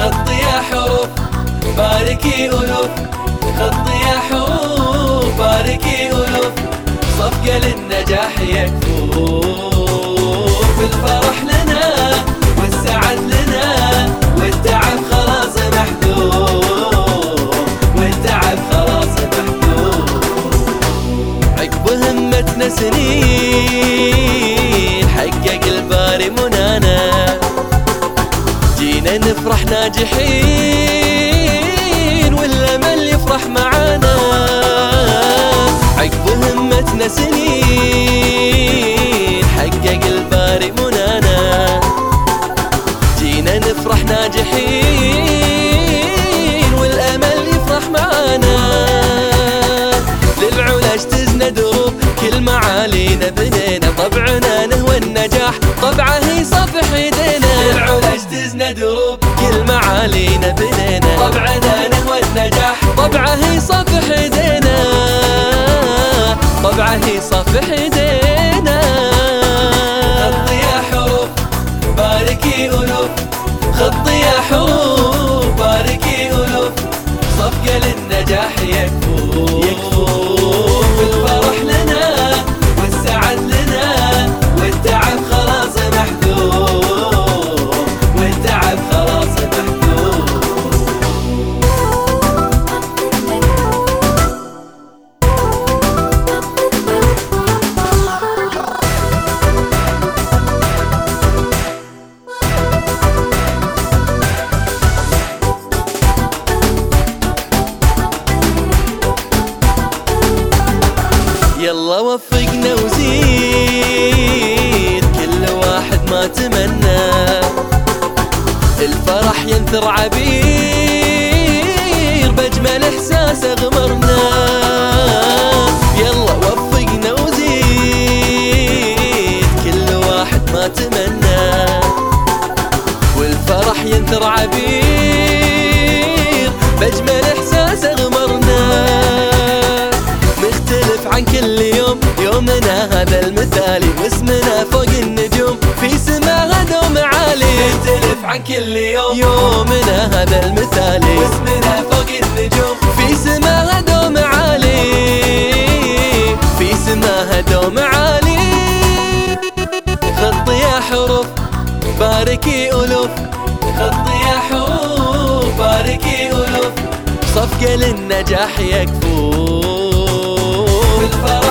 خطي يا حروف باركي ألوف، خطي يا حروف باركي ألوف، صفقة للنجاح يكفو. بالفرح لنا والسعد لنا والتعب خلاص محذوف، والتعب خلاص محذوف. عقب همتنا سنين حقق الباري منانا، جينا نفرح ناجحين والأمل يفرح معانا. عقب همتنا سنين حقق الباري منانا، جينا نفرح ناجحين والأمل يفرح معانا. للعلا اجتزنا دروب كل معالينا بنينا، طبعنا نهوى النجاح طبعه هي صفح ايدينا. للعلا اجتزنا دروب كل معالينا بنينا، طبعنا نهوى النجاح طبعه هي صفح ايدينا، طبعه هي صفح ايدينا. خطي يا حروف باركي ألوف، خطي يا حروف باركي ألوف، صفقة للنجاح يكفو. بالفرح لنا والسعد لنا والتعب خلاص محذوف، والتعب خلاص محذوف. يلا وفقنا وزيد كل واحد ما تمنى، الفرح ينثر عبير بأجمل إحساس أغمرنا. يلا وفقنا وزيد كل واحد ما تمنى، والفرح ينثر عبير بأجمل إحساس أغمرنا. نختلف عن كل يوم، يومنا هذا المثالي واسمنا فوق النجوم في سماها دوم عالي. نختلف عن كل يوم، يومنا هذا المثالي واسمنا فوق النجوم في سماها دوم عالي، في سماها دوم عالي. خطي يا حروف باركي ألوف، خطي يا حروف باركي ألوف، صفقة للنجاح يكفو. بالفرح